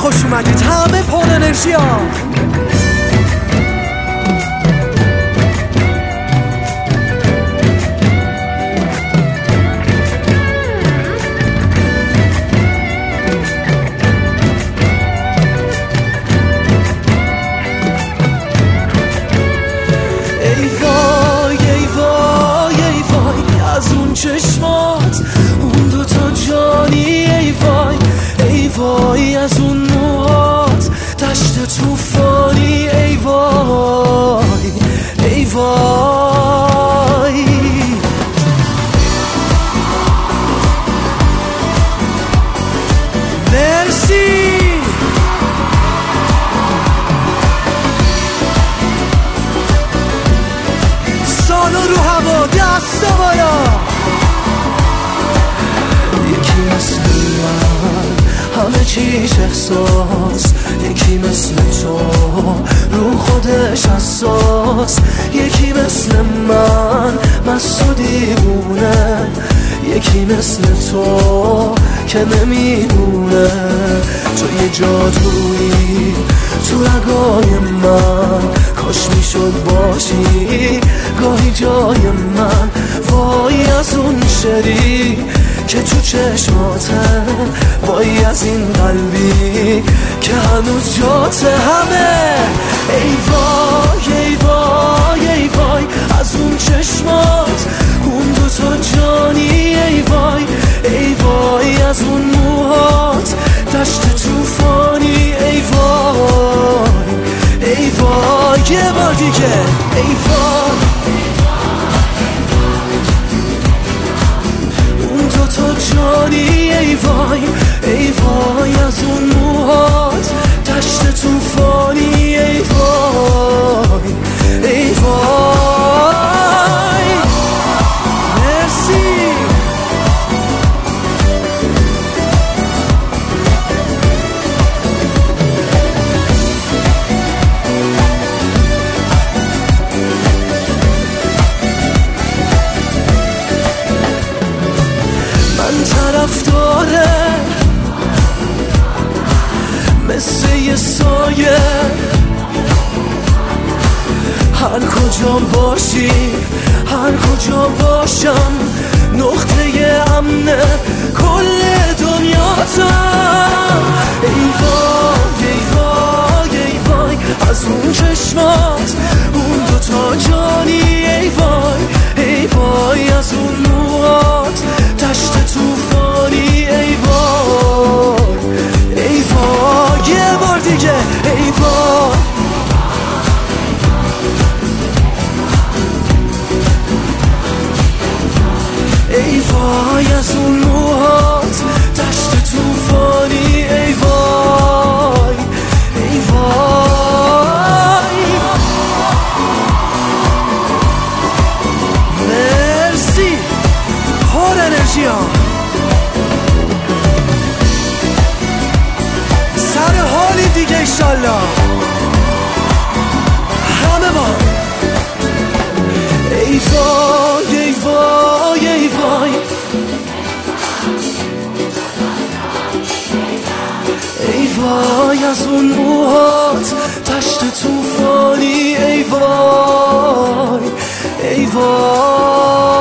خوش اومدید همه پر انرژی ها. ای وای ای وای ای وای از اون چشمات، اون دوتا جانی، ای وای ای وای از اون موهات، دشت توفانی، ای وای ای وای. مرسی. سالو رو هوا، دستا بالا. یکی مثل من همه چیش احساس، یکی مثل تو رو خودش حساس، یکی مثل من مست و دیوونه، یکی مثل تو که نمیدونه تو یه جادویی تو رگای من، کاش میشد باشی گاهی جای من. وای از اون شری که تو چشماته، وای از این قلبی که هنوز جاته همه. ای وای ای وای ای وای از اون چشمات، اون دوتا جانی، ای وای ای وای از اون موهات، دشت توفانی، ای وای ای وای. یه بار دیگه ای وای. اون دوتا جانی، ای وای ای وای از اون موهات، دشت توفانی، ای وای ای وای. مرسی. طرفداره مثل یه سایه، هر کجا باشی هر کجا باشم، نقطه امن کل دنیاتم. ای وای ای وای ای وای از اون چشمات، اون دوتا جانی، ای وای ای وای از اون موهات، دشت توفانی، ای وای ای وای. یه بار دیگه ای وای. ای وای از اون موهات، دشت توفانی، ای وای ای وای. مرسی. پر انرژی ها. سر حالی دیگه ایشالله همه با. ای وای ای وای ای وای ای وای از اون موهات، دشت توفانی، ای وای ای وای.